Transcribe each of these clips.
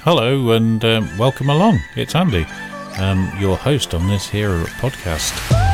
Hello and welcome along. It's Andy, your host on this here podcast.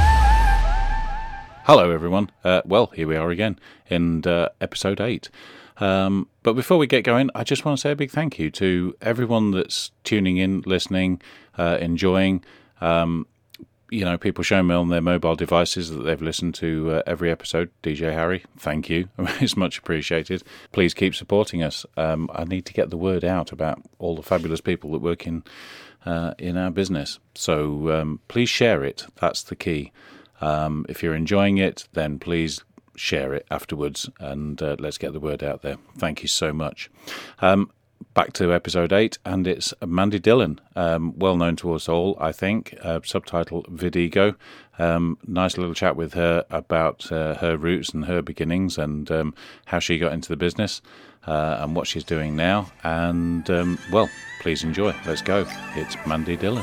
Hello everyone. Well, here we are again in episode 8. But before we get going, I just want to say a big thank you to everyone that's tuning in, listening, enjoying. People showing me on their mobile devices that they've listened to every episode. DJ Harry, thank you. It's much appreciated. Please keep supporting us. I need to get the word out about all the fabulous people that work in our business. So please share it. That's the key. If you're enjoying it, then please share it afterwards and let's get the word out there. Thank you so much. Back to episode 8, and it's Mandy Dillon, well known to us all, I think, subtitle Vidego. Nice little chat with her about her roots and her beginnings and how she got into the business and what she's doing now. And, please enjoy. Let's go. It's Mandy Dillon.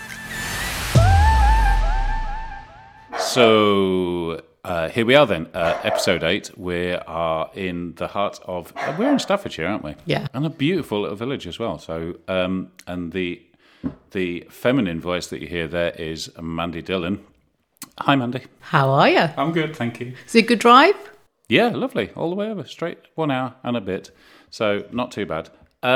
So here we are then, episode 8. We are in the heart of... we're in Staffordshire, aren't we? Yeah. And a beautiful little village as well. So, and the feminine voice that you hear there is Mandy Dillon. Hi, Mandy. How are you? I'm good, thank you. Is it a good drive? Yeah, lovely. All the way over, straight 1 hour and a bit. So, not too bad.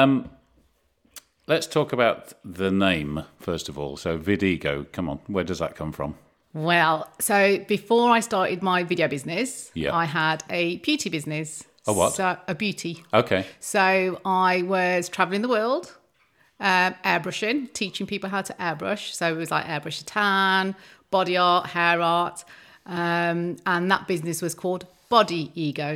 Let's talk about the name, first of all. So, Vidego, come on, where does that come from? Well, so before I started my video business, Yeah. I had a beauty business. A what? So, a beauty. Okay. So I was traveling the world, airbrushing, teaching people how to airbrush. So it was like airbrush a tan, body art, hair art. And that business was called Body Ego.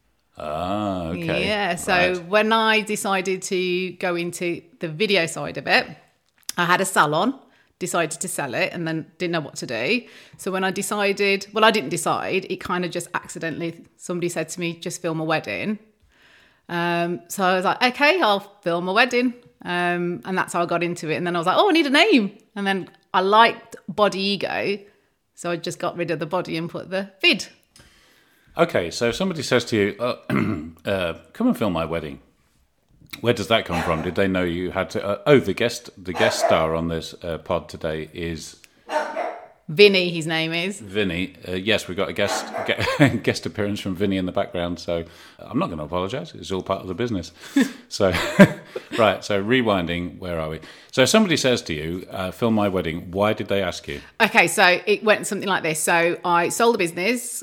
Ah, okay. Yeah, so Right. when I decided to go into the video side of it, I had a salon, decided to sell it, and then didn't know what to do. So when I decided, well, I didn't decide, it kind of just accidentally, somebody said to me, just film a wedding. So I was like, okay, I'll film a wedding. And that's how I got into it. And then I was like, oh, I need a name. And then I liked Body Ego. So I just got rid of the body and put the vid. Okay, so if somebody says to you, come and film my wedding, where does that come from? Did they know you had to... the guest star on this pod today is... Vinny, his name is. Vinny. Yes, we've got a guest appearance from Vinny in the background, so I'm not going to apologise. It's all part of the business. So, right, so rewinding, where are we? So if somebody says to you, film my wedding, why did they ask you? Okay, so it went something like this. So I sold the business.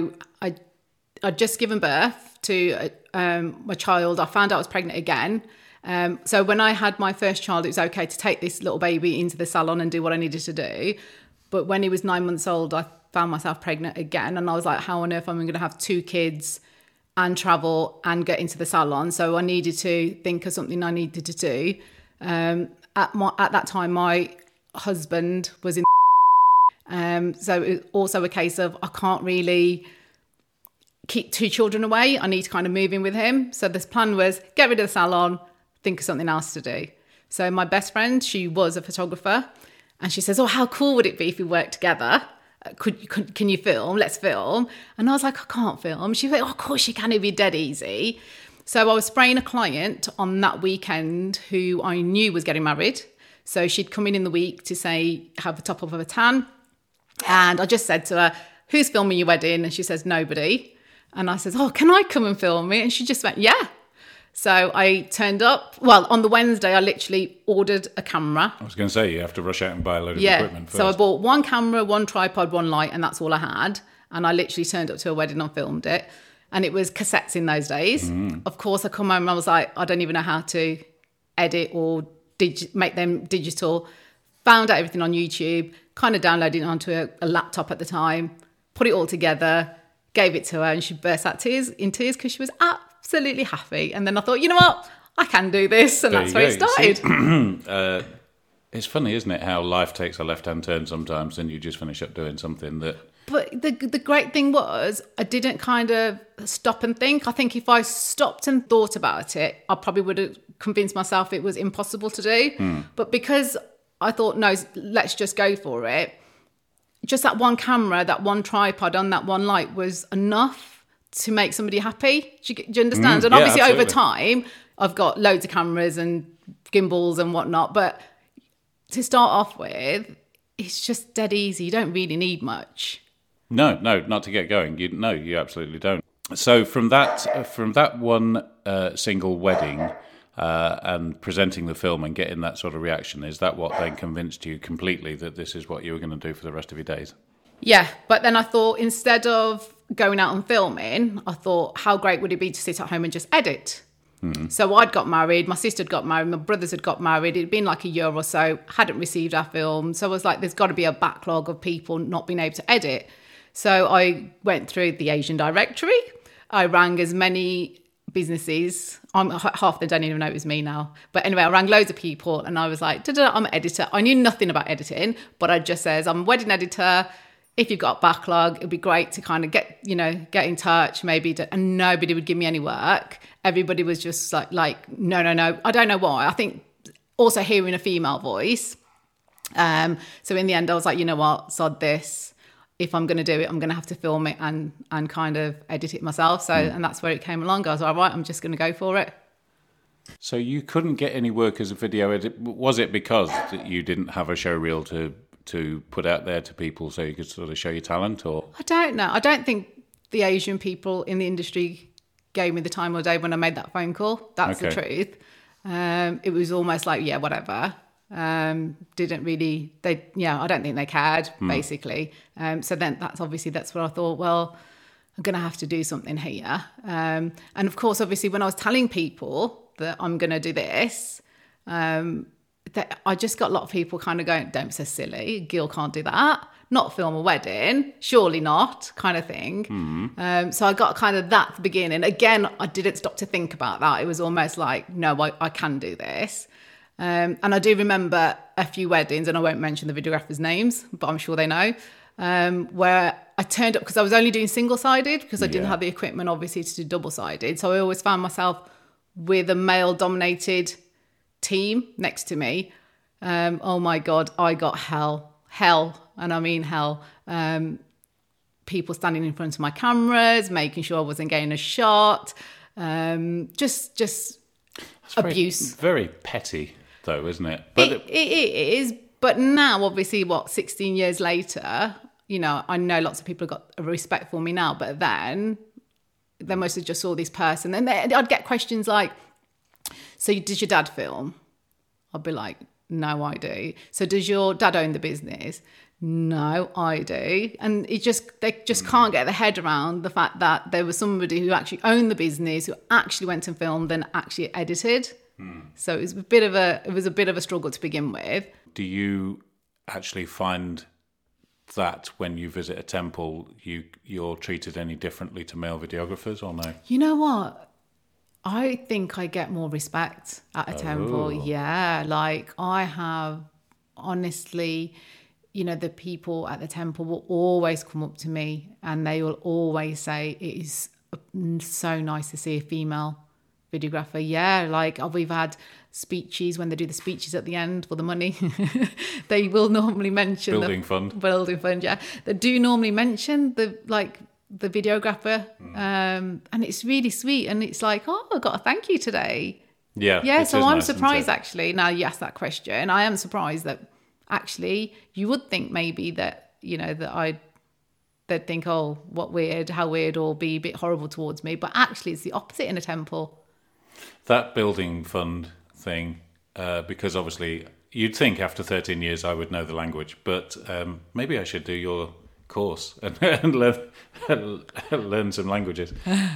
I'd just given birth to my child. I found out I was pregnant again. So when I had my first child, it was okay to take this little baby into the salon and do what I needed to do. But when he was 9 months old, I found myself pregnant again. And I was like, how on earth am I going to have 2 kids and travel and get into the salon? So I needed to think of something I needed to do. At that time, my husband was in. So it was also a case of I can't really keep 2 children away. I need to kind of move in with him. So this plan was get rid of the salon, think of something else to do. So my best friend, she was a photographer, and she says, oh, how cool would it be if we worked together? Can you film? Let's film. And I was like, I can't film. She went, oh, of course you can. It'd be dead easy. So I was spraying a client on that weekend who I knew was getting married. So she'd come in the week to say, have a top up of a tan. And I just said to her, who's filming your wedding? And she says, nobody. And I says, oh, can I come and film it? And she just went, yeah. So I turned up. Well, on the Wednesday, I literally ordered a camera. I was going to say, you have to rush out and buy a load of equipment first. So I bought 1 camera, 1 tripod, 1 light, and that's all I had. And I literally turned up to a wedding and filmed it. And it was cassettes in those days. Of course, I come home and I was like, I don't even know how to edit or make them digital. Found out everything on YouTube, kind of downloaded it onto a laptop at the time, put it all together, gave it to her, and she burst out in tears because she was absolutely happy. And then I thought, you know what? I can do this. And that's where it started. It's funny, isn't it, how life takes a left-hand turn sometimes and you just finish up doing something that... But the great thing was I didn't kind of stop and think. I think if I stopped and thought about it, I probably would have convinced myself it was impossible to do. But because I thought, no, let's just go for it, just that 1 camera, that 1 tripod on that 1 light was enough to make somebody happy. Do you understand? And obviously absolutely. over time, I've got loads of cameras and gimbals and whatnot. But to start off with, it's just dead easy. You don't really need much. No, not to get going. You absolutely don't. So from that one single wedding and presenting the film and getting that sort of reaction, is that what then convinced you completely that this is what you were going to do for the rest of your days? Yeah, but then I thought, instead of going out and filming, I thought, how great would it be to sit at home and just edit? So I'd got married, my sister had got married, my brothers had got married. It'd been like a year or so, hadn't received our film. So I was like, there's got to be a backlog of people not being able to edit. So I went through the Asian directory. I rang as many businesses. Half of them don't even know it was me now. But anyway, I rang loads of people and I was like, I'm an editor. I knew nothing about editing, but I just says, I'm a wedding editor. If you've got backlog, it'd be great to kind of get in touch, maybe. And nobody would give me any work. Everybody was just like, no. I don't know why. I think also hearing a female voice. So in the end, I was like, you know what, sod this. If I'm going to do it, I'm going to have to film it and kind of edit it myself. So, and that's where it came along. I was like, all right, I'm just going to go for it. So you couldn't get any work as a video editor. Was it because you didn't have a show reel to put out there to people so you could sort of show your talent? Or I don't know. I don't think the Asian people in the industry gave me the time of day when I made that phone call. That's the truth. It was almost like, yeah, whatever. Didn't really, I don't think they cared, basically. So then that's what I thought, well, I'm going to have to do something here. And of course, obviously, when I was telling people that I'm going to do this, that I just got a lot of people kind of going, don't be so silly, Gil can't do that. Not film a wedding, surely not, kind of thing. So I got kind of that at the beginning. Again, I didn't stop to think about that. It was almost like, no, I can do this. And I do remember a few weddings, and I won't mention the videographers' names, but I'm sure they know, where I turned up because I was only doing single-sided because I didn't have the equipment, obviously, to do double-sided. So I always found myself with a male-dominated team next to me. Oh my God, I got hell, and I mean hell. People standing in front of my cameras, making sure I wasn't getting a shot. Just abuse. Very petty, though, isn't it? But it is. But now, obviously, 16 years later, I know lots of people have got a respect for me now, but then they must have just saw this person. And I'd get questions like, so did your dad film? I'd be like, no, I do. So does your dad own the business? No, I do. And they just can't get their head around the fact that there was somebody who actually owned the business, who actually went and filmed and actually edited. So it was a bit of a struggle to begin with. Do you actually find that when you visit a temple, you're treated any differently to male videographers, or no? You know what? I think I get more respect at a temple. Yeah, like I have, honestly, the people at the temple will always come up to me and they will always say, it is so nice to see a female videographer. Yeah, like we've had speeches when they do the speeches at the end for the money. They will normally mention Building fund, yeah. They do normally mention the videographer, and it's really sweet. And it's like, oh, I got a thank you today. Yeah. So I'm surprised, actually. Now you asked that question, I am surprised that actually you would think maybe that they'd think, oh, what weird, how weird, or be a bit horrible towards me. But actually, it's the opposite in a temple. That building fund thing, because obviously you'd think after 13 years I would know the language, but maybe I should do your course and learn some languages.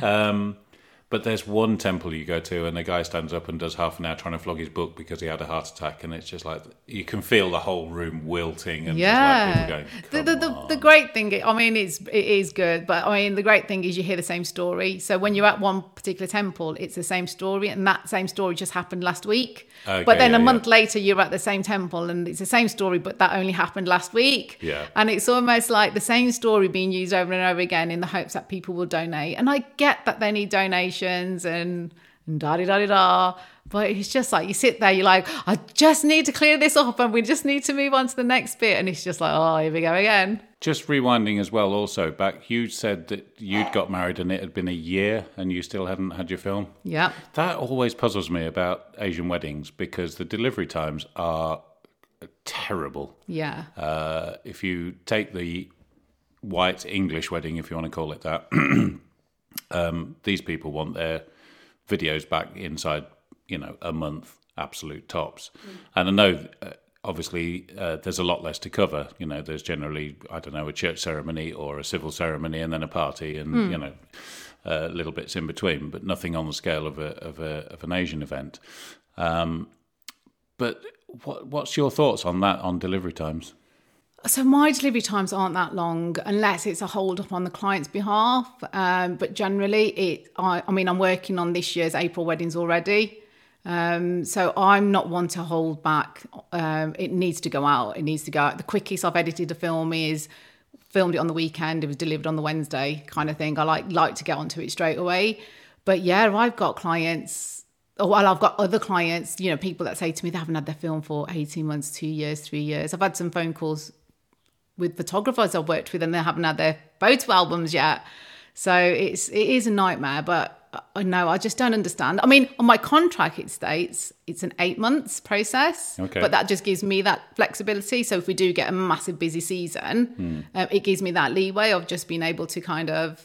But there's one temple you go to and the guy stands up and does half an hour trying to flog his book because he had a heart attack, and it's just like you can feel the whole room wilting, and just like people going, the great thing, I mean, it is good, but I mean the great thing is you hear the same story. So when you're at one particular temple, it's the same story, and that same story just happened last week. Okay, but then a month later you're at the same temple and it's the same story, but that only happened last week. And it's almost like the same story being used over and over again in the hopes that people will donate. And I get that they need donations and and da-di-da-di-da. But it's just like, you sit there, you're like, I just need to clear this up and we just need to move on to the next bit. And it's just like, oh, here we go again. Just rewinding as well, also, back, you said that you'd got married and it had been a year and you still hadn't had your film. Yeah. That always puzzles me about Asian weddings because the delivery times are terrible. Yeah. If you take the white English wedding, if you want to call it that, these people want their videos back inside, a month, absolute tops. And I know, obviously, there's a lot less to cover. There's generally, I don't know, a church ceremony or a civil ceremony and then a party and, little bits in between, but nothing on the scale of an Asian event. But what's your thoughts on that, on delivery times? So my delivery times aren't that long unless it's a hold up on the client's behalf. But generally, I'm working on this year's April weddings already. So I'm not one to hold back. It needs to go out. It needs to go out. The quickest I've edited a film is filmed it on the weekend. It was delivered on the Wednesday kind of thing. I like to get onto it straight away. But yeah, I've got clients. Well, I've got other clients, people that say to me they haven't had their film for 18 months, 2 years, 3 years. I've had some phone calls with photographers I've worked with and they haven't had their photo albums yet. So it is a nightmare, but no, I just don't understand. I mean, on my contract, it states it's an 8 months process, but that just gives me that flexibility. So if we do get a massive busy season, it gives me that leeway of just being able to kind of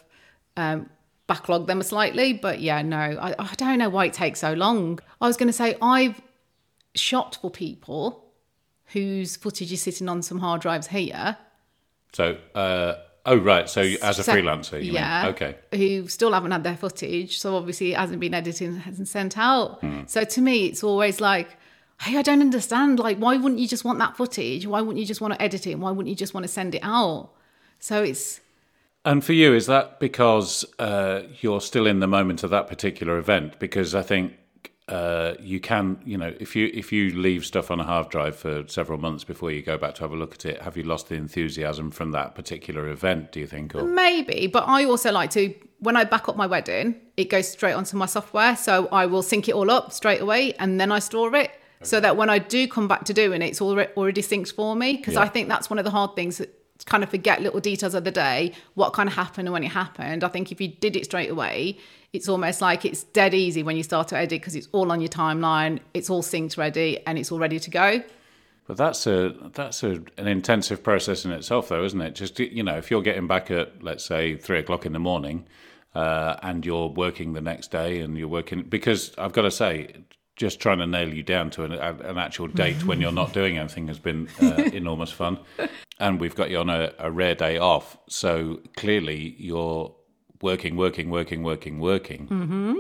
backlog them slightly. But yeah, no, I don't know why it takes so long. I was going to say, I've shot for people whose footage is sitting on some hard drives here. So, right. So as a freelancer, you mean? Okay. Who still haven't had their footage. So obviously it hasn't been edited, hasn't sent out. So to me, it's always like, hey, I don't understand. Like, why wouldn't you just want that footage? Why wouldn't you just want to edit it? Why wouldn't you just want to send it out? So it's... And for you, is that because you're still in the moment of that particular event? Because I think you can, if you leave stuff on a hard drive for several months before you go back to have a look at it, have you lost the enthusiasm from that particular event, do you think? Or? Maybe, but I also like to, when I back up my wedding, it goes straight onto my software. So I will sync it all up straight away and then I store it. So that when I do come back to doing it, it's already synced for me. Because I think that's one of the hard things, kind of forget little details of the day, what kind of happened and when it happened. I think if you did it straight away, it's almost like it's dead easy when you start to edit because it's all on your timeline, it's all synced ready and it's all ready to go. But that's an intensive process in itself though, isn't it? Just, if you're getting back at, let's say, 3:00 in the morning and you're working the next day and you're working, because I've got to say, just trying to nail you down to an actual date when you're not doing anything has been enormous fun. And we've got you on a rare day off. So clearly you're working. Mm-hmm.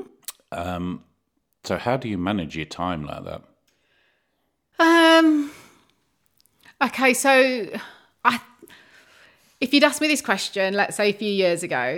So how do you manage your time like that? Okay, so if you'd asked me this question, let's say a few years ago,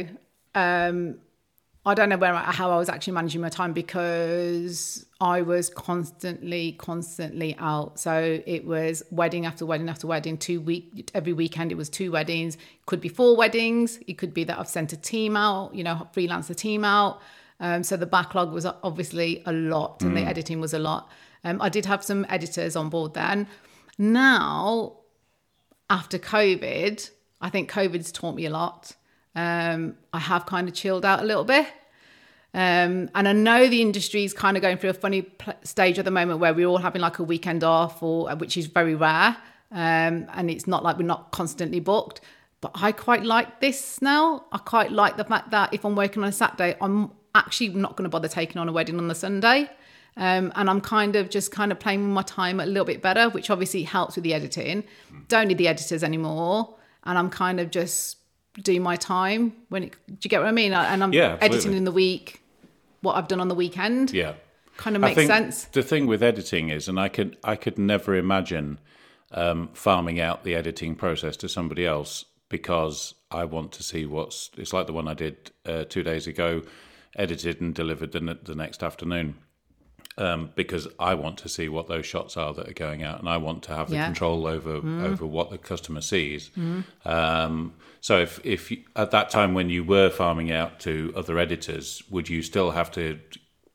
I don't know how I was actually managing my time because I was constantly out. So it was wedding after wedding after wedding, every weekend it was 2 weddings. It could be 4 weddings. It could be that I've sent a team out, freelance the team out. So the backlog was obviously a lot and the editing was a lot. I did have some editors on board then. Now, after COVID, I think COVID's taught me a lot. I have kind of chilled out a little bit. And I know the industry is kind of going through a funny stage at the moment where we're all having like a weekend off, which is very rare. And it's not like we're not constantly booked. But I quite like this now. I quite like the fact that if I'm working on a Saturday, I'm actually not going to bother taking on a wedding on the Sunday. And I'm kind of playing with my time a little bit better, which obviously helps with the editing. Don't need the editors anymore. And I'm kind of just doing my time do you get what I mean? And I'm editing in the week what I've done on the weekend. Yeah. Kind of makes sense. The thing with editing is, and I could never imagine farming out the editing process to somebody else because I want to see it's like the one I did 2 days ago, edited and delivered the next afternoon. Because I want to see what those shots are that are going out, and I want to have the control over what the customer sees. So if you, at that time when you were farming out to other editors, would you still have to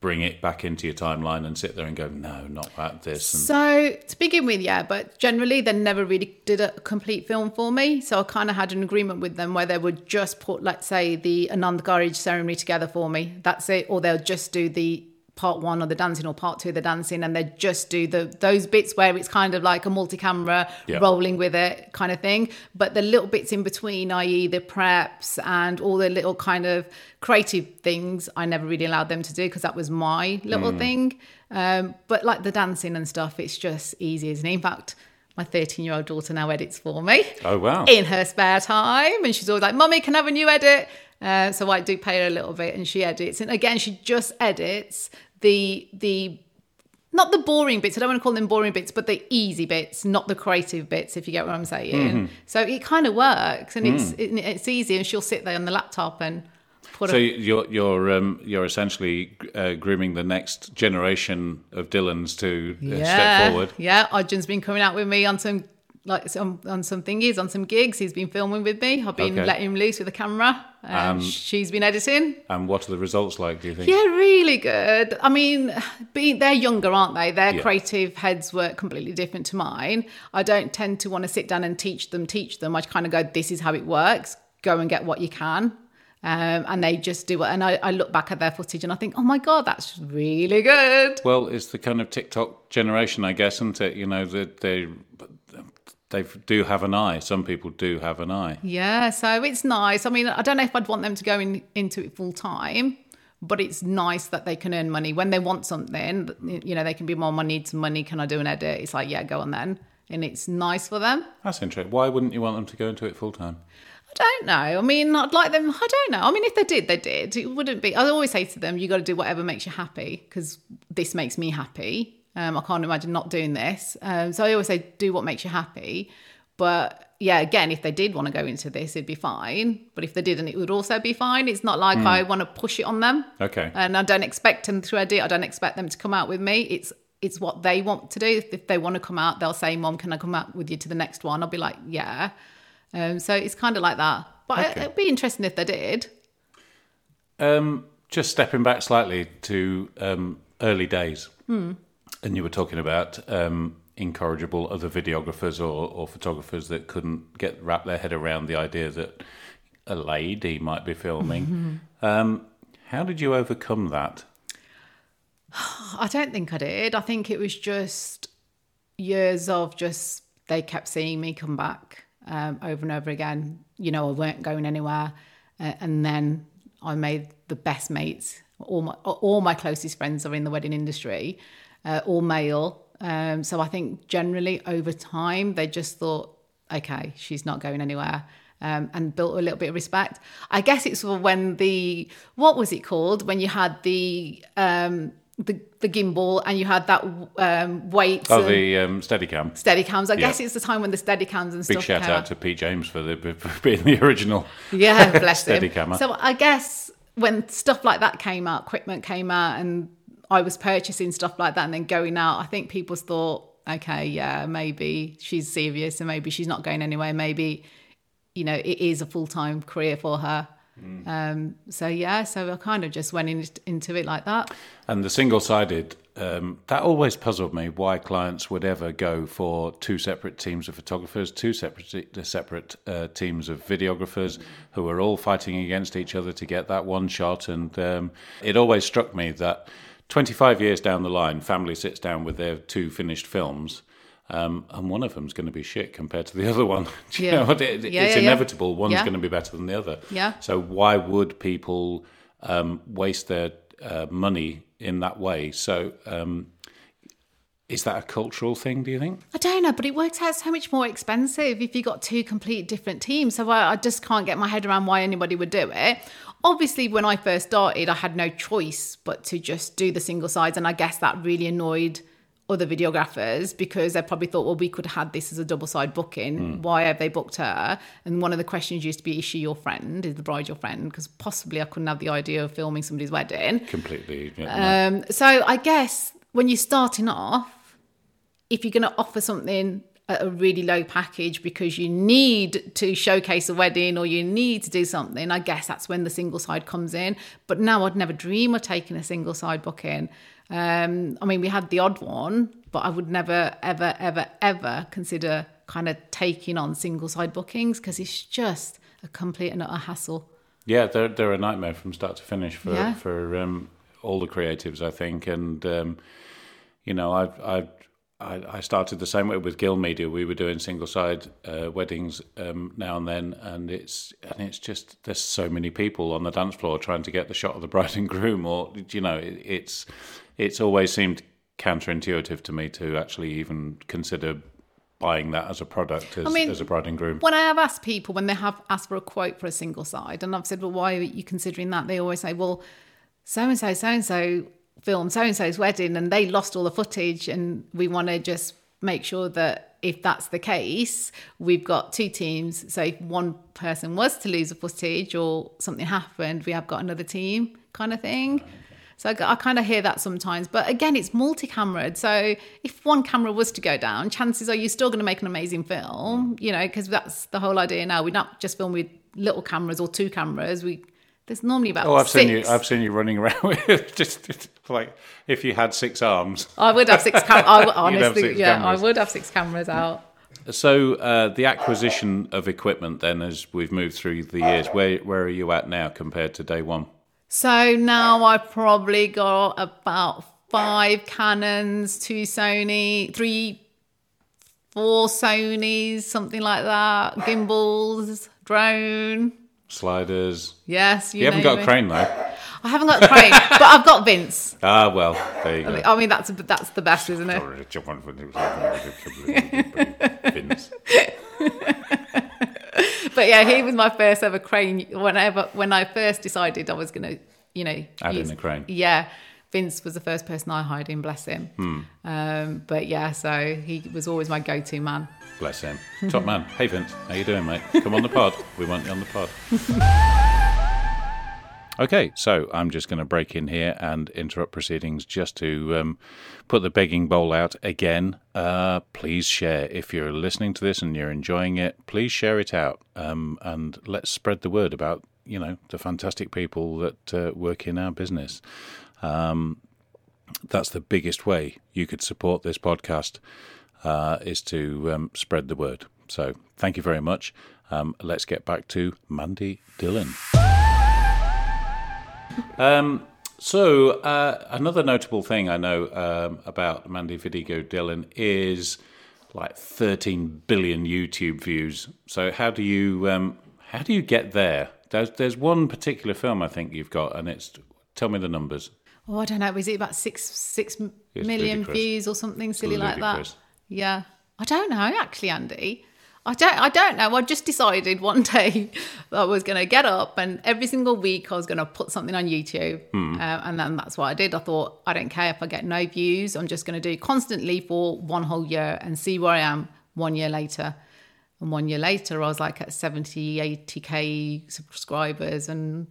bring it back into your timeline and sit there and go, no, not that, this. And So to begin with, yeah, but generally they never really did a complete film for me. So I kind of had an agreement with them where they would just put, let's say, the Anand Garage ceremony together for me. That's it. Or they'll just do the part 1 of the dancing or part 2 of the dancing, and they just do those bits where it's kind of like a multi-camera rolling with it kind of thing. But the little bits in between, i.e. the preps and all the little kind of creative things, I never really allowed them to do because that was my little thing. But like the dancing and stuff, it's just easy, isn't it? In fact, my 13-year-old daughter now edits for me. Oh, wow. In her spare time. And she's always like, Mummy, can I have a new edit? So I do pay her a little bit and she edits. And again, she just edits the not the boring bits. I don't want to call them boring bits, but the easy bits, not the creative bits, if you get what I'm saying. Mm-hmm. So it kind of works and it's easy. And she'll sit there on the laptop and put So you're essentially grooming the next generation of Dylans to step forward. Yeah, Arjun's been coming out with me on some gigs. He's been filming with me. I've been letting him loose with the camera. She's been editing. And what are the results like, do you think? Yeah, really good. I mean, they're younger, aren't they? Their creative heads work completely different to mine. I don't tend to want to sit down and teach them. I kind of go, this is how it works. Go and get what you can. And they just do it. And I look back at their footage and I think, oh my God, that's really good. Well, it's the kind of TikTok generation, I guess, isn't it? You know, that they do have an eye. Some people do have an eye. Yeah, so it's nice. I mean, I don't know if I'd want them to go into it full time, but it's nice that they can earn money. When they want something, you know, they can be, Mom, I need some money. Can I do an edit? It's like, yeah, go on then. And it's nice for them. That's interesting. Why wouldn't you want them to go into it full time? I don't know. I mean, I'd like them. I don't know. I mean, if they did, they did. It wouldn't be. I always say to them, you got to do whatever makes you happy because this makes me happy. I can't imagine not doing this. So I always say, do what makes you happy. But yeah, again, if they did want to go into this, it'd be fine. But if they didn't, it would also be fine. It's not like I want to push it on them. Okay. And I don't expect them to edit. I don't expect them to come out with me. It's what they want to do. If they want to come out, they'll say, Mom, can I come out with you to the next one? I'll be like, yeah. So it's kind of like that. But it'd be interesting if they did. Just stepping back slightly to early days. And you were talking about incorrigible other videographers or photographers that couldn't wrap their head around the idea that a lady might be filming. How did you overcome that? I don't think I did. I think it was just years of they kept seeing me come back over and over again. You know, I weren't going anywhere. And then I made the best mates. All my closest friends are in the wedding industry. All male. So I think generally over time, they just thought, okay, she's not going anywhere, and built a little bit of respect. I guess it's when what was it called? When you had the gimbal and you had that weight. Oh, the Steadicam. Steadicams. I guess it's the time when the Steadicams and stuff. Big shout out to Pete James for being the original. Yeah, bless him. Steadicammer. So I guess when stuff like that came out, equipment came out, and I was purchasing stuff like that and then going out, I think people thought, okay, yeah, maybe she's serious and maybe she's not going anywhere. Maybe, you know, it is a full-time career for her. So I kind of just went into it like that. And the single-sided, that always puzzled me, why clients would ever go for two separate teams of photographers, two separate teams of videographers who are all fighting against each other to get that one shot. And it always struck me that 25 years down the line, family sits down with their two finished films, and one of them's going to be shit compared to the other one. You know, it's inevitable. One's going to be better than the other. Yeah. So why would people waste their money in that way? So is that a cultural thing, do you think? I don't know, but it works out so much more expensive if you've got two complete different teams. So I just can't get my head around why anybody would do it. Obviously, when I first started, I had no choice but to just do the single sides. And I guess that really annoyed other videographers because they probably thought, well, we could have had this as a double side booking. Why have they booked her? And one of the questions used to be, is she your friend? Is the bride your friend? Because possibly I couldn't have the idea of filming somebody's wedding. Completely. Yeah, so I guess when you're starting off, if you're going to offer something at a really low package because you need to showcase a wedding or you need to do something, I guess that's when the single side comes in. But now I'd never dream of taking a single side booking. I mean, we had the odd one, but I would never, ever, ever, ever consider kind of taking on single side bookings because it's just a complete and utter hassle. Yeah, they're a nightmare from start to finish for all the creatives, I think. And you know, I started the same way with Guild Media. We were doing single side weddings now and then, and it's just there's so many people on the dance floor trying to get the shot of the bride and groom, or you know, it's always seemed counterintuitive to me to actually even consider buying that as a product as a bride and groom. When I have asked people, when they have asked for a quote for a single side, and I've said, well, why are you considering that? They always say, well, so-and-so filmed so-and-so's wedding and they lost all the footage, and we want to just make sure that if that's the case, we've got two teams. So if one person was to lose the footage or something happened, we have got another team kind of thing. So I kind of hear that sometimes. But again, it's multi-cameraed. So if one camera was to go down, chances are you're still going to make an amazing film, you know, because that's the whole idea now. We're not just filming with little cameras or two cameras. There's normally about six. I've seen you running around with just like if you had 6 arms. I would have 6 cameras. Honestly, cameras. I would have 6 cameras out. So the acquisition of equipment then, as we've moved through the years, where are you at now compared to day one? So now I've probably got about 5 Canons, 2 Sony, 3, 4 Sonys, something like that. Gimbals, drone. Sliders. Yes, you haven't got a crane though. I haven't got a crane, but I've got Vince. Ah, well, there you go. I mean, that's the best, isn't it? Vince. But yeah, he was my first ever crane. When I first decided I was going to, you know, add in a crane. Yeah, Vince was the first person I hired in, bless him. But yeah, so he was always my go-to man. Bless him. Top man. Hey Vince, how you doing, mate? Come on the pod. We want you on the pod. Okay, so I'm just going to break in here and interrupt proceedings just to put the begging bowl out again. Please share. If you're listening to this and you're enjoying it, please share it out. And let's spread the word about, you know, the fantastic people that work in our business. That's the biggest way you could support this podcast, is to spread the word. So thank you very much. Let's get back to Mandy Dillon. So another notable thing I know about Mandy Vidigo Dillon is like 13 billion YouTube views. So how do you get there? There's one particular film I think you've got, and it's, tell me the numbers. Oh, I don't know. Was it about 6 million views or something silly like that? Yeah, I don't know actually, Andy. I don't know. I just decided one day that I was going to get up and every single week I was going to put something on YouTube. And then that's what I did. I thought, I don't care if I get no views. I'm just going to do it constantly for one whole year and see where I am 1 year later. And 1 year later, I was like at 70, 80k subscribers and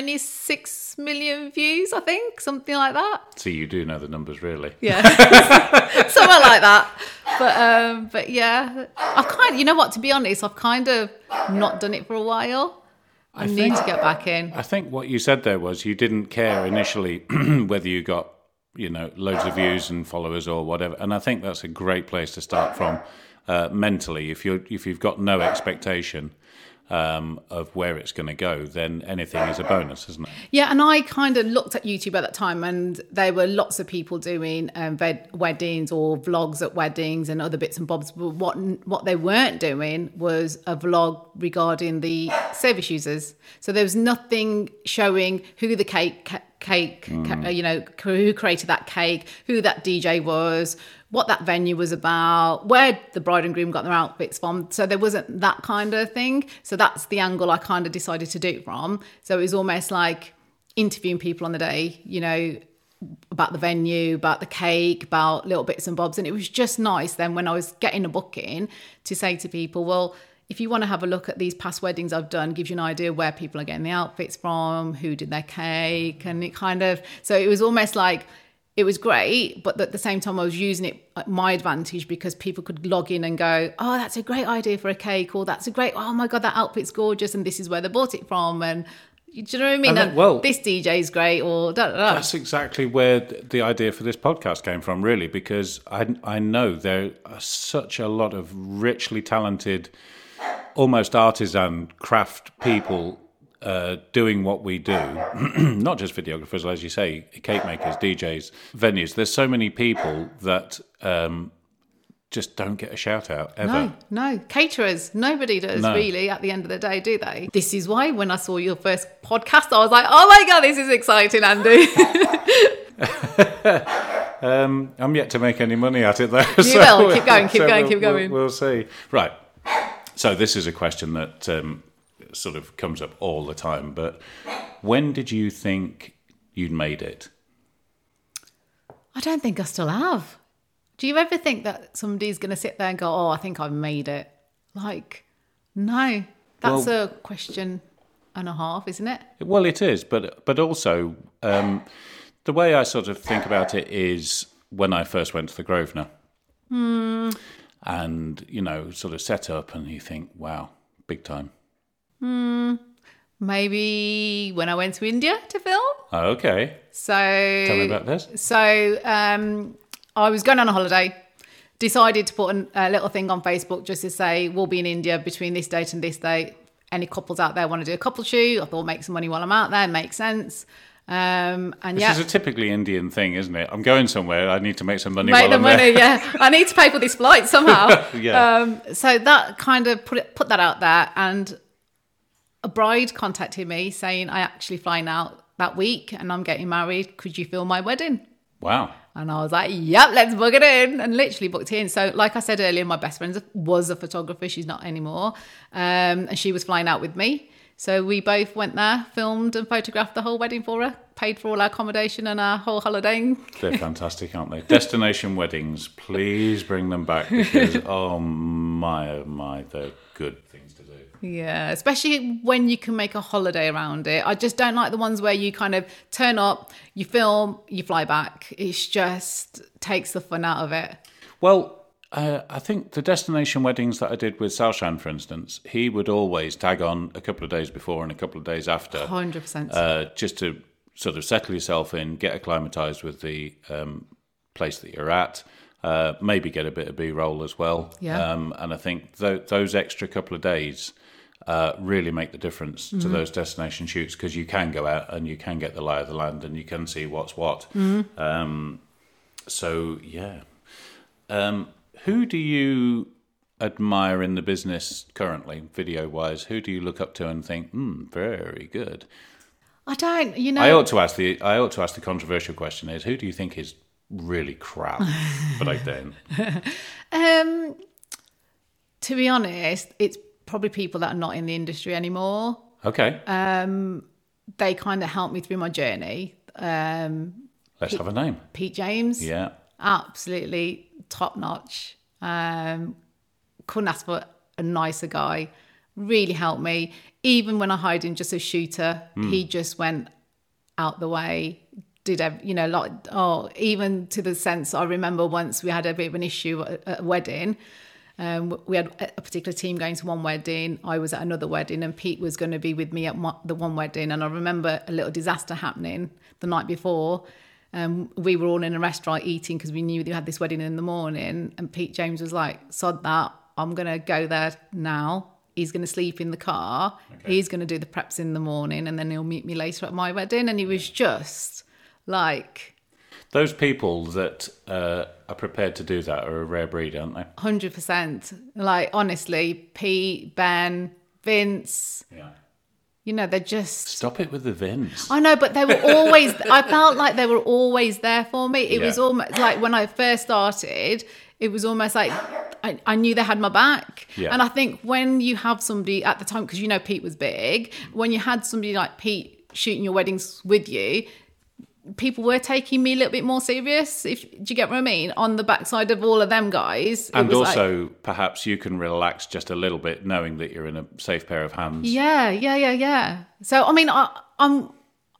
26 million views, I think, something like that. So you do know the numbers, really? Yeah, something like that. But yeah, you know what? To be honest, I've kind of not done it for a while. I need to get back in. I think what you said there was you didn't care initially whether you got, you know, loads of views and followers or whatever. And I think that's a great place to start from. Mentally, if you've got no expectation of where it's going to go, then anything is a bonus, isn't it? Yeah, and I kind of looked at YouTube at that time, and there were lots of people doing weddings or vlogs at weddings and other bits and bobs. But what they weren't doing was a vlog regarding the service users. So there was nothing showing who the cake, you know, who created that cake, who that DJ was, what that venue was about, where the bride and groom got their outfits from. So there wasn't that kind of thing. So that's the angle I kind of decided to do it from. So it was almost like interviewing people on the day, you know, about the venue, about the cake, about little bits and bobs. And it was just nice then when I was getting a booking to say to people, well, if you want to have a look at these past weddings I've done, gives you an idea where people are getting the outfits from, who did their cake, and it kind of, so it was almost like it was great, but at the same time I was using it at my advantage because people could log in and go, oh, that's a great idea for a cake, or that's a great, oh my God, that outfit's gorgeous and this is where they bought it from. And do you know what I mean? And then, this DJ is great, or da, da, da. That's exactly where the idea for this podcast came from, really, because I know there are such a lot of richly talented, almost artisan craft people doing what we do, not just videographers, as you say, cake makers, DJs, venues. There's so many people that just don't get a shout out ever. No. Caterers, nobody does really at the end of the day, do they? This is why when I saw your first podcast, I was like, oh my God, this is exciting, Andy. I'm yet to make any money at it, though. You will. Keep going. We'll see. Right. So this is a question that sort of comes up all the time, but when did you think you'd made it? I don't think I still have. Do you ever think that somebody's going to sit there and go, oh, I think I've made it? Like, no. That's a question and a half, isn't it? Well, it is, but also the way I sort of think about it is when I first went to the Grosvenor and, sort of set up and you think, wow, big time. Maybe when I went to India to film. Oh, okay. So tell me about this. So I was going on a holiday, decided to put a little thing on Facebook just to say we'll be in India between this date and this date. Any couples out there want to do a couple shoot? I thought make some money while I'm out there. Makes sense. This is a typically Indian thing, isn't it? I'm going somewhere. I need to make some money. Make the money, yeah. I need to pay for this flight somehow. Yeah. So that kind of put that out there, and a bride contacted me saying, I actually flying out that week and I'm getting married. Could you film my wedding? Wow. And I was like, yep, let's book it in. And literally booked it in. So like I said earlier, my best friend was a photographer. She's not anymore. And she was flying out with me. So we both went there, filmed and photographed the whole wedding for her, paid for all our accommodation and our whole holiday. They're fantastic, aren't they? Destination weddings, please bring them back because, oh my, they're good things to do. Yeah, especially when you can make a holiday around it. I just don't like the ones where you kind of turn up, you film, you fly back. It just takes the fun out of it. Well, I think the destination weddings that I did with Salshan, for instance, he would always tag on a couple of days before and a couple of days after. 100%. Just to sort of settle yourself in, get acclimatised with the place that you're at, maybe get a bit of B-roll as well. Yeah. And I think those extra couple of days really make the difference to those destination shoots because you can go out and you can get the lie of the land and you can see what's what. So, yeah. Who do you admire in the business currently, video-wise? Who do you look up to and think, very good? I don't, I ought to ask the controversial question is, who do you think is really crap? But I don't. To be honest, it's probably people that are not in the industry anymore. Okay. They kind of helped me through my journey. Let's have a name. Pete James. Yeah. Absolutely top-notch. Couldn't ask for a nicer guy. Really helped me. Even when I hired him just as a shooter, he just went out the way. Did even to the sense I remember once we had a bit of an issue at a wedding. We had a particular team going to one wedding. I was at another wedding, and Pete was going to be with me at the one wedding. And I remember a little disaster happening the night before. We were all in a restaurant eating because we knew they had this wedding in the morning. And Pete James was like, sod that, I'm going to go there now. He's going to sleep in the car. Okay. He's going to do the preps in the morning and then he'll meet me later at my wedding. And he was just like... Those people that are prepared to do that are a rare breed, aren't they? 100%. Like, honestly, Pete, Ben, Vince... Yeah. They're just... Stop it with the Vince. I know, but they were always... I felt like they were always there for me. It was almost like when I first started, it was almost like I knew they had my back. Yeah. And I think when you have somebody at the time, because Pete was big, when you had somebody like Pete shooting your weddings with you, people were taking me a little bit more serious, do you get what I mean? On the backside of all of them guys. And also, perhaps you can relax just a little bit knowing that you're in a safe pair of hands. Yeah. So, I mean,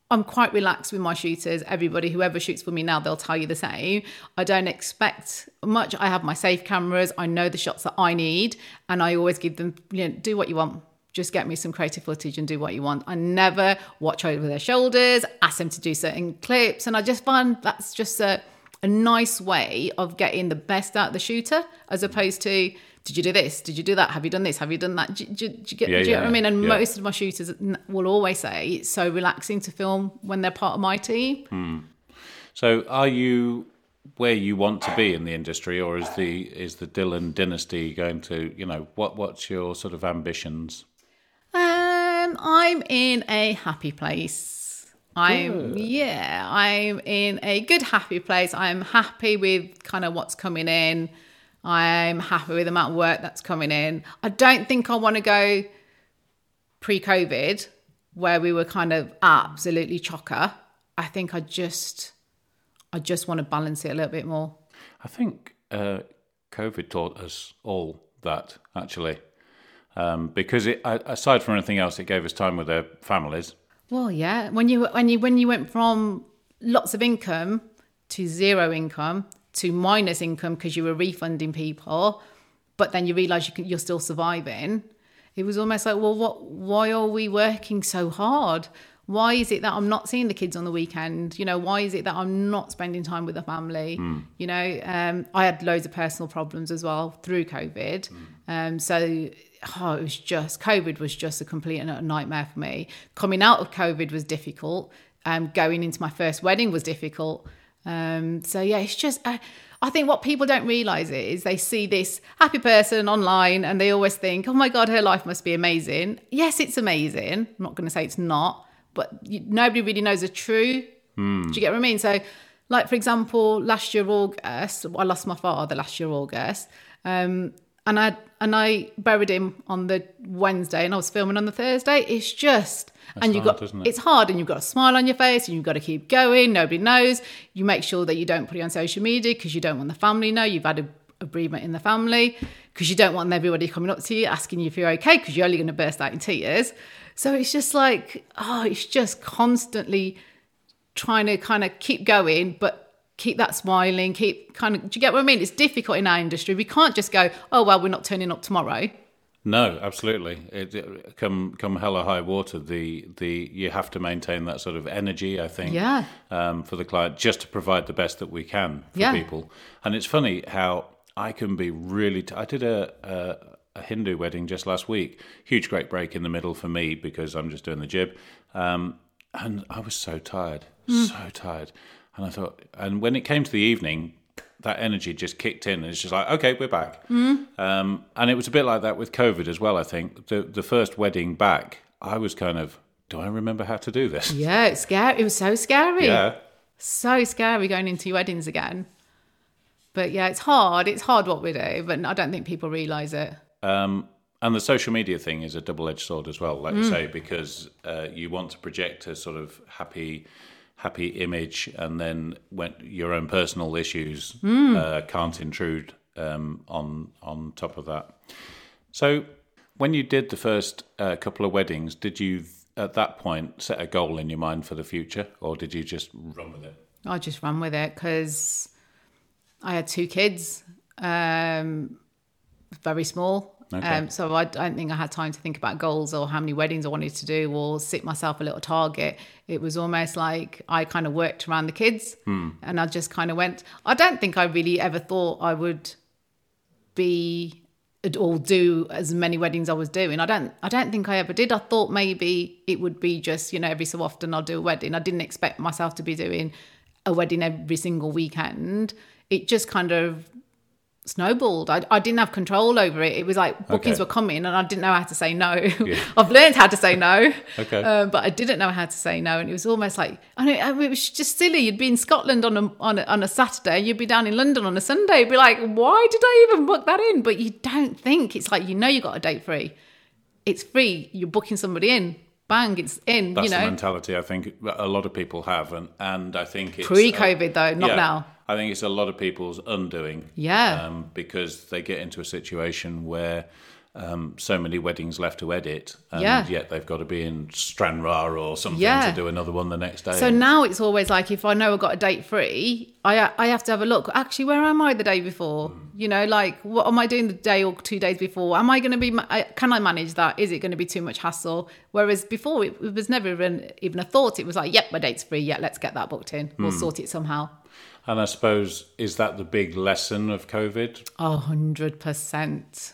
I'm quite relaxed with my shooters. Everybody, whoever shoots for me now, they'll tell you the same. I don't expect much. I have my safe cameras. I know the shots that I need. And I always give them, do what you want. Just get me some creative footage and do what you want. I never watch over their shoulders, ask them to do certain clips. And I just find that's just a nice way of getting the best out of the shooter, as opposed to, did you do this? Did you do that? Have you done this? Have you done that? Do you get what I mean? And most of my shooters will always say it's so relaxing to film when they're part of my team. So are you where you want to be in the industry, or is the Dillon dynasty going to, what's your sort of ambitions? I'm in a happy place. I'm in a good, happy place. I'm happy with kind of what's coming in. I'm happy with the amount of work that's coming in. I don't think I want to go pre-COVID, where we were kind of absolutely chocker. I think I just want to balance it a little bit more. I think COVID taught us all that, actually, because aside from anything else, it gave us time with our families. Well, yeah. When you went from lots of income to zero income to minus income because you were refunding people, but then you realise you're still surviving. It was almost like, well, why are we working so hard? Why is it that I'm not seeing the kids on the weekend? Why is it that I'm not spending time with the family? I had loads of personal problems as well through COVID. COVID was just a complete and utter nightmare for me. Coming out of COVID was difficult. Going into my first wedding was difficult. It's just, I think what people don't realise is they see this happy person online and they always think, oh my God, her life must be amazing. Yes, it's amazing. I'm not going to say it's not, but nobody really knows the truth. Do you get what I mean? So, like, for example, last year, August, I lost my father last year, August. And I buried him on the Wednesday and I was filming on the Thursday. It's just... It's hard, and you've got a smile on your face and you've got to keep going. Nobody knows. You make sure that you don't put it on social media because you don't want the family to know you've had a bereavement in the family, because you don't want everybody coming up to you asking you if you're okay, because you're only going to burst out in tears. So it's just like, it's just constantly trying to kind of keep going, but keep that smiling, do you get what I mean? It's difficult in our industry. We can't just go, oh, well, we're not turning up tomorrow. No, absolutely. Come hell or high water, you have to maintain that sort of energy, I think, for the client, just to provide the best that we can for people. And it's funny how I can be really... I did a Hindu wedding just last week. Huge, great break in the middle for me because I'm just doing the jib. And I was so tired, so tired. And I thought... And when it came to the evening... that energy just kicked in and it's just like, okay, we're back. And it was a bit like that with COVID as well, I think. The first wedding back, I was kind of, do I remember how to do this? Yeah, it's scary. It was so scary. Yeah. So scary going into your weddings again. But yeah, it's hard. It's hard what we do, but I don't think people realise it. And the social media thing is a double-edged sword as well, like you say, because you want to project a sort of happy image, and then when your own personal issues can't intrude on top of that. So when you did the first couple of weddings, did you at that point set a goal in your mind for the future, or did you just run with it? I just ran with it because I had 2 kids, very small. Okay. So I don't think I had time to think about goals or how many weddings I wanted to do or set myself a little target. It was almost like I kind of worked around the kids and I just kind of went. I don't think I really ever thought I would be or do as many weddings I was doing. I don't think I ever did. I thought maybe it would be just, every so often I'll do a wedding. I didn't expect myself to be doing a wedding every single weekend. It just kind of snowballed. I didn't have control over it. It was like bookings were coming and I didn't know how to say no. Yeah. I've learned how to say no, but I didn't know how to say no. And it was almost like, it was just silly. You'd be in Scotland on a Saturday, you'd be down in London on a Sunday. You'd be like, why did I even book that in? But you don't think. It's like, you got a date free. It's free. You're booking somebody in. Bang, it's in. That's the mentality I think a lot of people have. And I think it's... Pre-COVID though, not now. I think it's a lot of people's undoing. Yeah. Because they get into a situation where so many weddings left to edit, and yet they've got to be in Stranraer or something to do another one the next day. So now it's always like, if I know I've got a date free, I have to have a look. Actually, where am I the day before? You know, like, what am I doing the day or 2 days before? Am I going to be? Can I manage that? Is it going to be too much hassle? Whereas before, it was never even a thought. It was like, yep, my date's free. Yeah, let's get that booked in. We'll sort it somehow. And I suppose, is that the big lesson of COVID? 100%.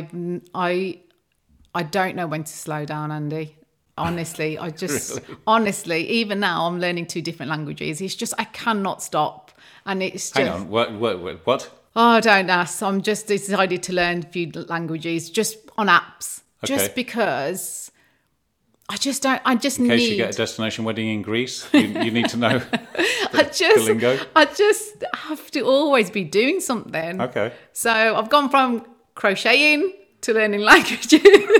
I don't know when to slow down, Andy. Honestly, I just, honestly, even now I'm learning 2 different languages. It's just, I cannot stop. And it's just... Hang on, what? Oh, don't ask. I'm just decided to learn a few languages just on apps. Okay. Just because I just don't, I just In need... case you get a destination wedding in Greece, you need to know the lingo. I just have to always be doing something. Okay. So I've gone from crocheting to learning languages.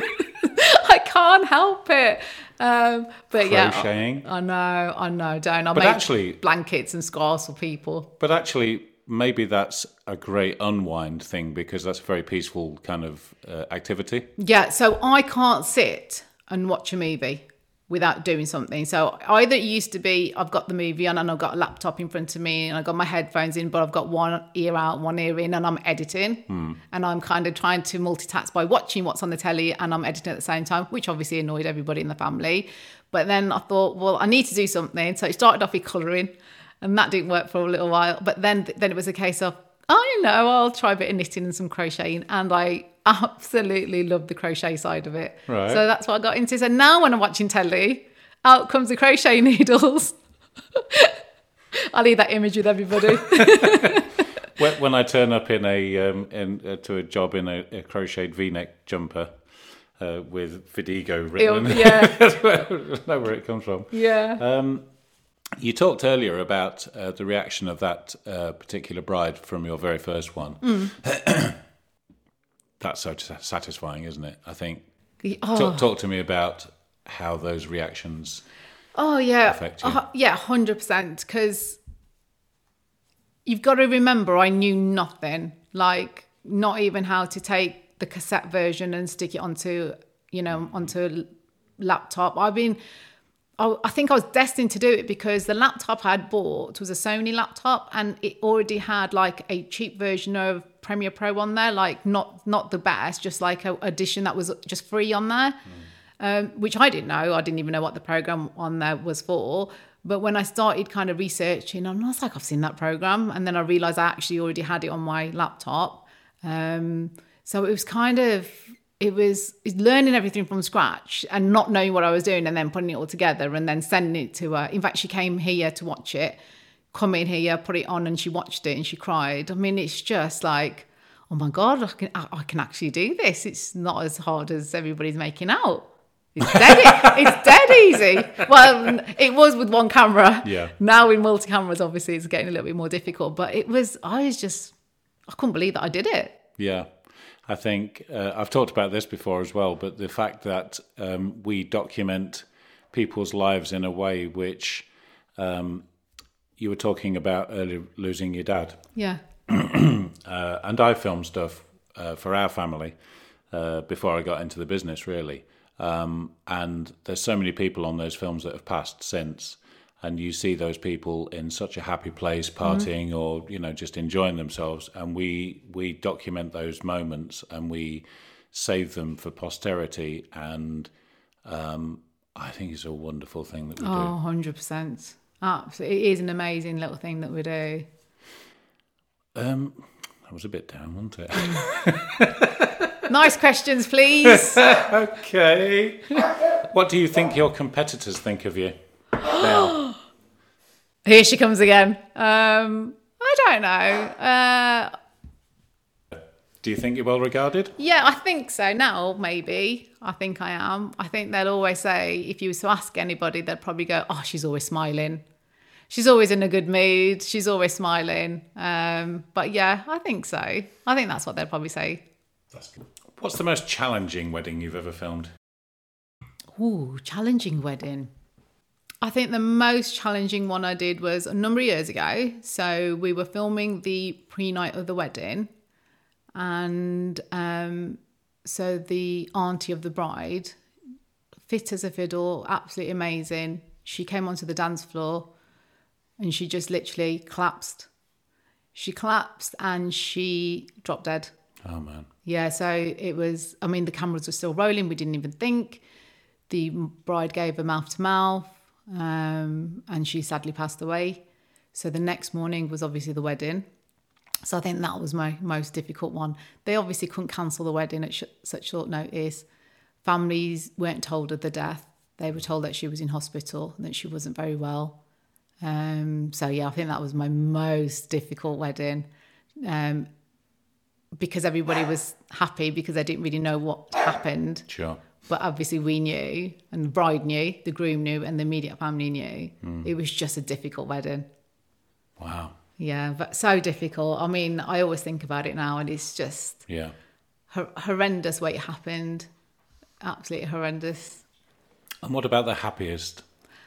I can't help it. But Crocheting. yeah, I know, don't I? But make actually... blankets and scarves for people. But actually, maybe that's a great unwind thing, because that's a very peaceful kind of activity. Yeah, so I can't sit and watch a movie without doing something. So either it used to be I've got the movie on and I've got a laptop in front of me and I've got my headphones in, but I've got one ear out, one ear in, and I'm editing. And I'm kind of trying to multitask by watching what's on the telly and I'm editing at the same time, which obviously annoyed everybody in the family. But then I thought, well, I need to do something. So it started off with colouring, and that didn't work for a little while. But then it was a case of, I'll try a bit of knitting and some crocheting. And I absolutely love the crochet side of it. Right. So that's what I got into. So now when I'm watching telly, out comes the crochet needles. I'll leave that image with everybody. When I turn up to a job in a crocheted V-neck jumper with Fidigo written, I know where it comes from. Yeah. You talked earlier about the reaction of that particular bride from your very first one. That's so satisfying, isn't it? I think. Talk to me about how those reactions affect you. 100%. Because you've got to remember, I knew nothing. Like, not even how to take the cassette version and stick it onto a laptop. I think I was destined to do it because the laptop I had bought was a Sony laptop, and it already had like a cheap version of Premiere Pro on there, like not the best, just like an edition that was just free on there, which I didn't know. I didn't even know what the program on there was for. But when I started kind of researching, I was like, I've seen that program. And then I realised I actually already had it on my laptop. So it was kind of... It's learning everything from scratch and not knowing what I was doing, and then putting it all together and then sending it to her. In fact, she came here to watch it, come in here, put it on, and she watched it and she cried. I mean, it's just like, oh my God, I can actually do this. It's not as hard as everybody's making out. It's dead easy. Well, it was with one camera. Yeah. Now in multi-cameras, obviously, it's getting a little bit more difficult. But I couldn't believe that I did it. Yeah. I think I've talked about this before as well, but the fact that we document people's lives in a way which you were talking about earlier, losing your dad. Yeah. And I filmed stuff for our family before I got into the business, really. And there's so many people on those films that have passed since. And you see those people in such a happy place, partying or, just enjoying themselves. And we document those moments and we save them for posterity. And I think it's a wonderful thing that we do. 100%. Absolutely. It is an amazing little thing that we do. I was a bit down, wasn't it? Nice questions, please. Okay. What do you think your competitors think of you now? Here she comes again. I don't know. Do you think you're well regarded? Yeah, I think so. Now, maybe. I think I am. I think they'll always say, if you were to ask anybody, they'd probably go, oh, she's always smiling. She's always in a good mood. She's always smiling. But yeah, I think so. I think that's what they'd probably say. That's good. What's the most challenging wedding you've ever filmed? Ooh, challenging wedding. I think the most challenging one I did was a number of years ago. So we were filming the pre-night of the wedding. And so the auntie of the bride, fit as a fiddle, absolutely amazing. She came onto the dance floor and she just literally collapsed. She collapsed and she dropped dead. Oh, man. Yeah, so it was, I mean, the cameras were still rolling. We didn't even think. The bride gave her mouth to mouth, and she sadly passed away. So the next morning was obviously the wedding. So I think that was my most difficult one. They obviously couldn't cancel the wedding at such short notice. Families weren't told of the death. They were told that she was in hospital and that she wasn't very well. So yeah, I think that was my most difficult wedding. Because everybody was happy because they didn't really know what happened. Sure. But obviously we knew, and the bride knew, the groom knew, and the immediate family knew. It was just a difficult wedding. Wow. Yeah, but so difficult. I mean, I always think about it now, and it's just horrendous way it happened. Absolutely horrendous. And what about the happiest?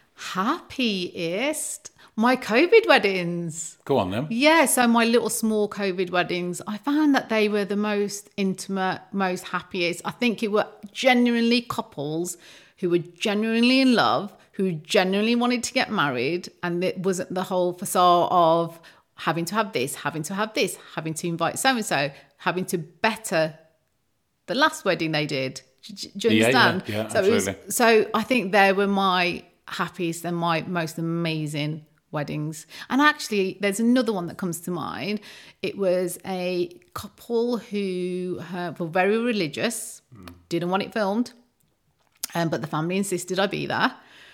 Happiest? My COVID weddings. Go on then. Yeah, so my little small COVID weddings, I found that they were the most intimate, most happiest. I think it were genuinely couples who were genuinely in love, who genuinely wanted to get married, and it wasn't the whole facade of having to have this, having to have this, having to invite so-and-so, having to better the last wedding they did. Do you understand? Yeah, so absolutely. So I think they were my happiest and my most amazing weddings. And actually, there's another one that comes to mind. It was a couple who were very religious, didn't want it filmed, but the family insisted I be there.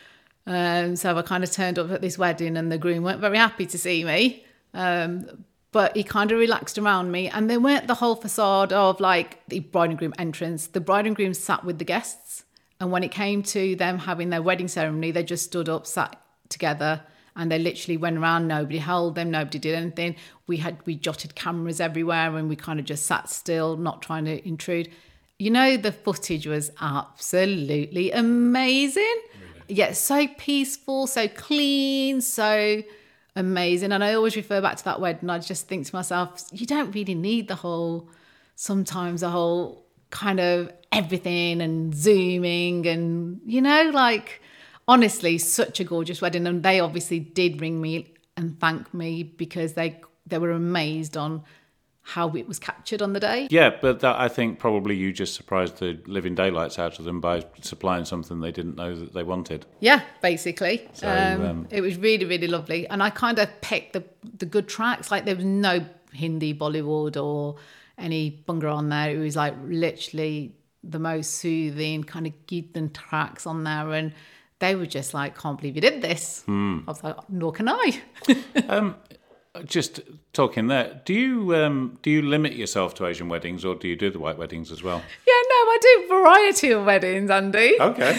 So I kind of turned up at this wedding and the groom weren't very happy to see me. But he kind of relaxed around me, and they weren't the whole facade of like the bride and groom entrance. The bride and groom sat with the guests, and when it came to them having their wedding ceremony, they just stood up, sat together, and they literally went around. Nobody held them, nobody did anything. We jotted cameras everywhere, and we kind of just sat still, not trying to intrude. You know, the footage was absolutely amazing. Really? Yeah, so peaceful, so clean, so amazing. And I always refer back to that wedding. I just think to myself, you don't really need sometimes the whole kind of everything and zooming and, you know, like, honestly, such a gorgeous wedding. And they obviously did ring me and thank me because they were amazed on how it was captured on the day. Yeah, but that, I think probably you just surprised the living daylights out of them by supplying something they didn't know that they wanted. Yeah, basically. So, it was really, really lovely. And I kind of picked the good tracks. Like there was no Hindi, Bollywood or any bunga on there. It was like literally the most soothing kind of Kirtan tracks on there. And they were just like, can't believe you did this. I was like, nor can I. Just talking there, do you limit yourself to Asian weddings, or do you do the white weddings as well? Yeah, no, I do variety of weddings, Andy. Okay.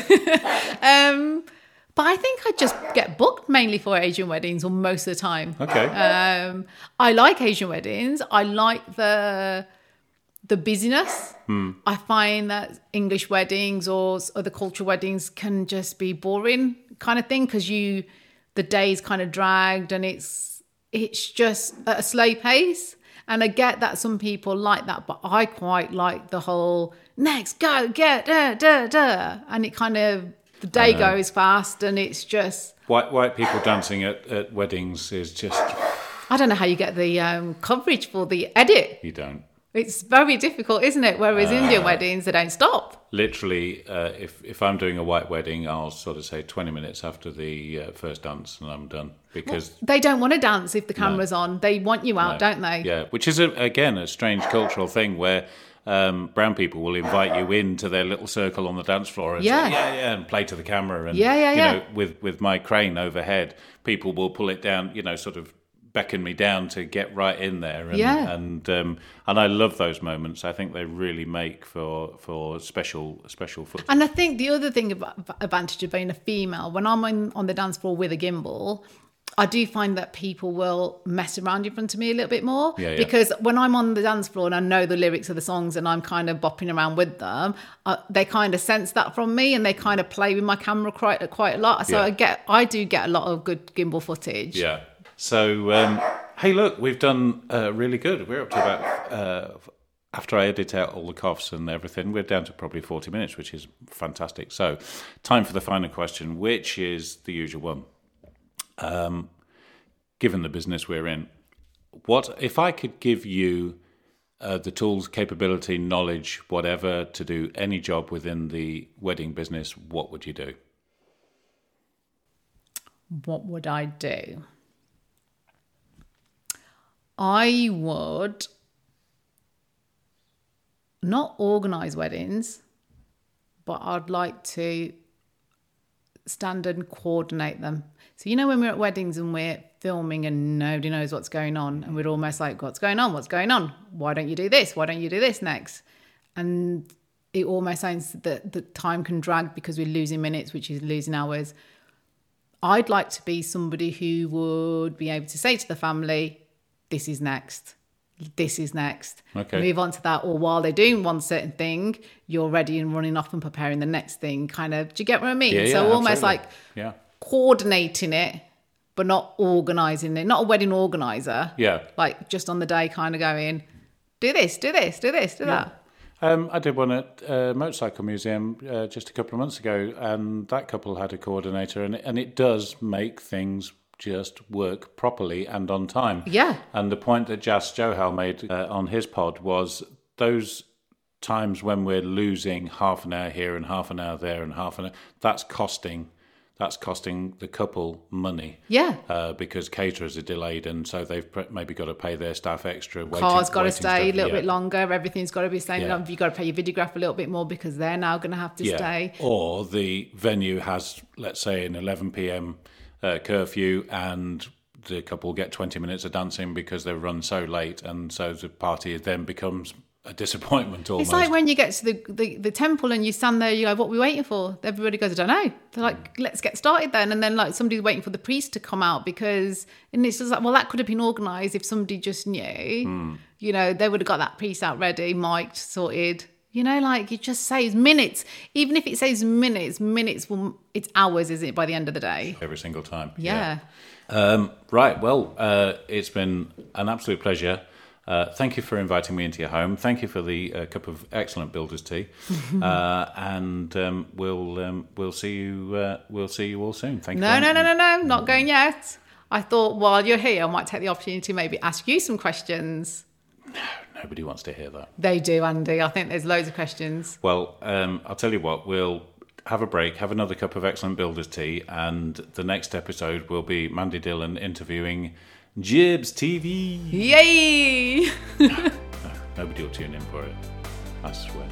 But I think I just get booked mainly for Asian weddings, or most of the time. Okay. I like Asian weddings. I like the busyness. I find that English weddings or other cultural weddings can just be boring kind of thing because the day's kind of dragged and it's just at a slow pace. And I get that some people like that, but I quite like the whole next, go, get, da. And it kind of, the day goes fast and it's just... White people dancing at weddings is just... I don't know how you get the coverage for the edit. You don't. It's very difficult, isn't it? Whereas Indian weddings, they don't stop. Literally, if I'm doing a white wedding, I'll sort of say 20 minutes after the first dance and I'm done. Because they don't want to dance if the camera's on. They want you out, don't they? Yeah, which is, again, a strange cultural thing where brown people will invite you into their little circle on the dance floor and say, and play to the camera. And, you know, with my crane overhead, people will pull it down, you know, sort of beckon me down to get right in there, and I love those moments. I think they really make for special footage. And I think the other thing about advantage of being a female, when I'm on the dance floor with a gimbal, I do find that people will mess around in front of me a little bit more. Because when I'm on the dance floor and I know the lyrics of the songs and I'm kind of bopping around with them, they kind of sense that from me and they kind of play with my camera quite a lot. So I do get a lot of good gimbal footage. Yeah. So, hey, look, we've done really good. We're up to about after I edit out all the coughs and everything, we're down to probably 40 minutes, which is fantastic. So, time for the final question, which is the usual one. Given the business we're in, what if I could give you the tools, capability, knowledge, whatever, to do any job within the wedding business, what would you do? What would I do? I would not organise weddings, but I'd like to stand and coordinate them. So, when we're at weddings and we're filming and nobody knows what's going on, and we're almost like, what's going on? What's going on? Why don't you do this? Why don't you do this next? And it almost sounds that the time can drag because we're losing minutes, which is losing hours. I'd like to be somebody who would be able to say to the family, this is next. This is next. Okay. Move on to that. Or while they're doing one certain thing, you're ready and running off and preparing the next thing. Kind of, do you get what I mean? Yeah, so almost absolutely. like coordinating it, but not organising it. Not a wedding organiser. Yeah. Like just on the day kind of going, do this, do this, do this, do that. I did one at a motorcycle museum just a couple of months ago, and that couple had a coordinator, and it does make things just work properly and on time. Yeah. And the point that Jas Johal made on his pod was those times when we're losing half an hour here and half an hour there and half an hour, that's costing the couple money. Yeah. Because caterers are delayed, and so they've maybe got to pay their staff extra. Car's got to stay a little bit longer. Everything's got to be staying Yeah. longer. You've got to pay your videographer a little bit more because they're now going to have to stay. Or the venue has, let's say, an 11 p.m. Curfew, and the couple get 20 minutes of dancing because they've run so late, and so the party then becomes a disappointment almost. It's like when you get to the temple and you stand there, you go, what are we waiting for? Everybody goes, I don't know. They're like, let's get started then. And then like somebody's waiting for the priest to come out and it's just like, well, that could have been organised if somebody just knew. They would have got that priest out ready, mic'd, sorted. Like it just saves minutes. Even if it saves minutes it's hours, isn't it, by the end of the day? Every single time. Yeah. Right. Well, it's been an absolute pleasure. Thank you for inviting me into your home. Thank you for the cup of excellent builder's tea. And we'll see you. We'll see you all soon. Thank you. No, not going yet. I thought while you're here, I might take the opportunity to maybe ask you some questions. No, nobody wants to hear that. They do, Andy. I think there's loads of questions. Well, I'll tell you what. We'll have a break, have another cup of excellent builder's tea, and the next episode will be Mandy Dillon interviewing Jibs TV. Yay! No, nobody will tune in for it. I swear.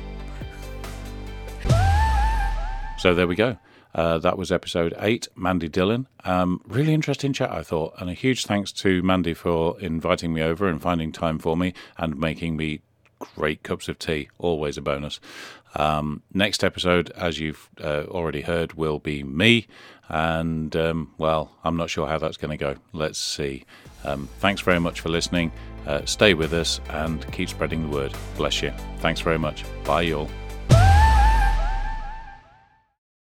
So there we go. That was episode 8, Mandy Dillon. Really interesting chat, I thought. And a huge thanks to Mandy for inviting me over and finding time for me and making me great cups of tea. Always a bonus. Next episode, as you've already heard, will be me. And, I'm not sure how that's going to go. Let's see. Thanks very much for listening. Stay with us and keep spreading the word. Bless you. Thanks very much. Bye, y'all.